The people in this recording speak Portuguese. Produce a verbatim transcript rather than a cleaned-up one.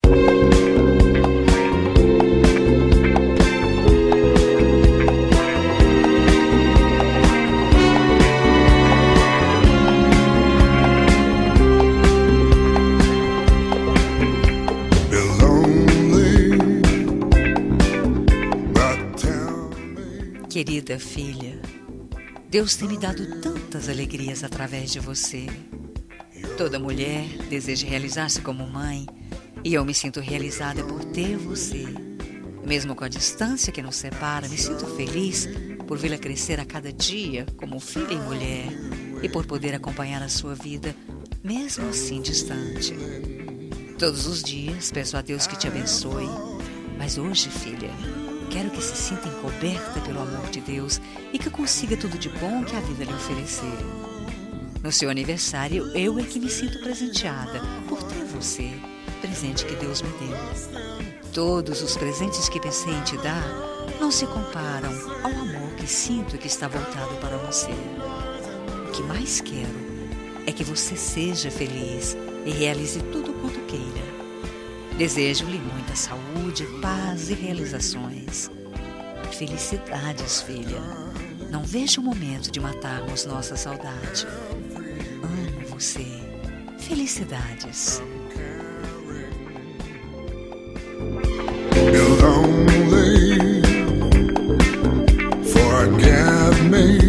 Querida filha, Deus tem me dado tantas alegrias através de você. Toda mulher deseja realizar-se como mãe, e eu me sinto realizada por ter você. Mesmo com a distância que nos separa, me sinto feliz por vê-la crescer a cada dia como filha e mulher, e por poder acompanhar a sua vida, mesmo assim distante. Todos os dias peço a Deus que te abençoe, mas hoje, filha, quero que se sinta encoberta pelo amor de Deus e que consiga tudo de bom que a vida lhe oferecer. No seu aniversário, eu é que me sinto presenteada por ter você, presente que Deus me deu. Todos os presentes que pensei em te dar não se comparam ao amor que sinto que está voltado para você. O que mais quero é que você seja feliz e realize tudo quanto queira. Desejo-lhe muita saúde, paz e realizações. Felicidades, filha. Não vejo o momento de matarmos nossa saudade. Amo você. Felicidades. You're lonely, forget me.